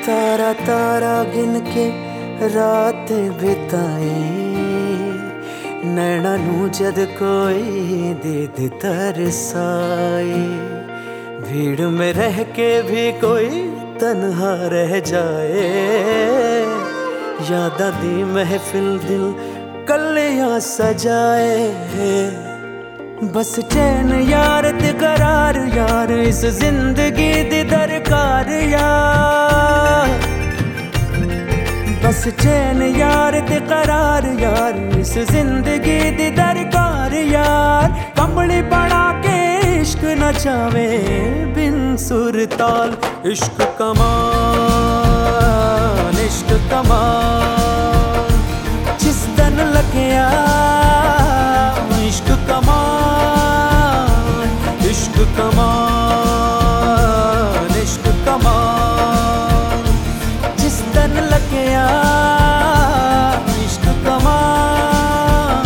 तारा तारा गिन के रात बिताए, नैना नू जद कोई दीद तरसाए। भीड़ में रह के भी कोई तन्हा रह जाए, यादा दी महफिल दिल कलियां सजाए। बस चैन यार ते करार यार, इस जिंदगी दी दरकार यार। बस चैन यार ते करार यार, इस जिंदगी दी दरकार यार। कमली बना के इश्क नचावे बिन सुर ताल, इश्क कमाल इश्क कमाल। जिस दिन लग्या इश्क कमाल, इश्क कमाल इश्क कमाल। जिस दिन लग्या इश्क कमाल।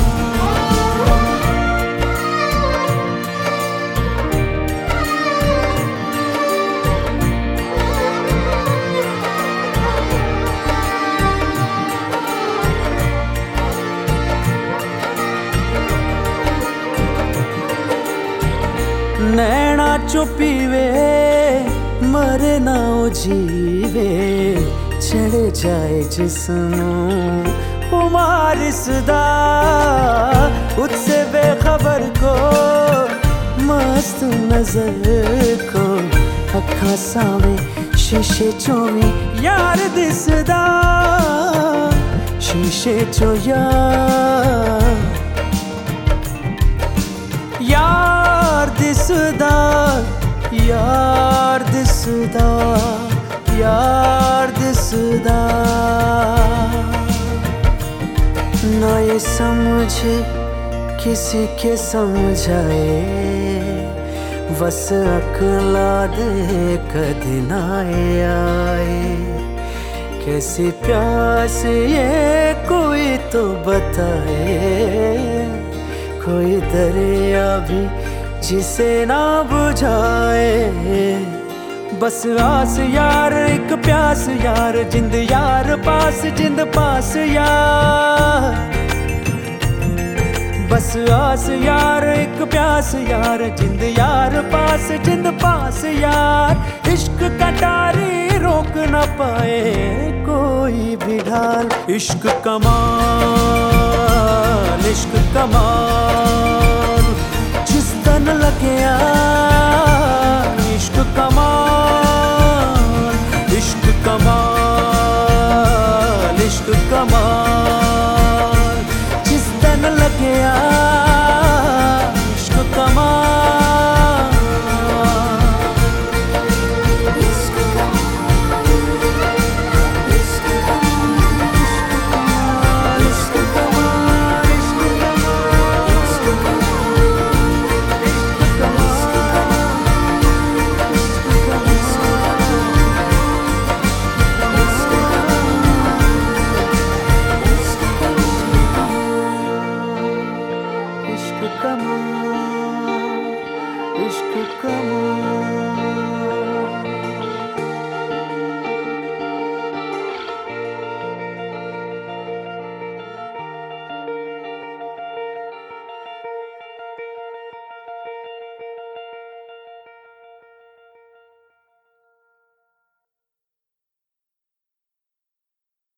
नैना चुपीवे मरे ना जीवे, चढ़ जाए जिस्मों खुमार सदा। उससे बेखबर को मस्त नजर को, अखा सावे शीशे चोवी यार दिसदा। शीशे चो यार दिसदा, यार दिसदा, यार दिसदा। ना ये समझे किसी के समझाए, बस अकला दे कदी ना आए। कैसी प्यास ये कोई तो बताए, कोई दरिया भी जिसे ना बुझाए। बस आस यार एक प्यास यार, जिंद यार पास जिंद पास यार। बस आस यार एक प्यास यार, जिंद यार पास जिंद पास यार। इश्क कटारी रोक न पाए कोई भी ढाल, इश्क कमाल इश्क कमाल। जिस दिन लग्या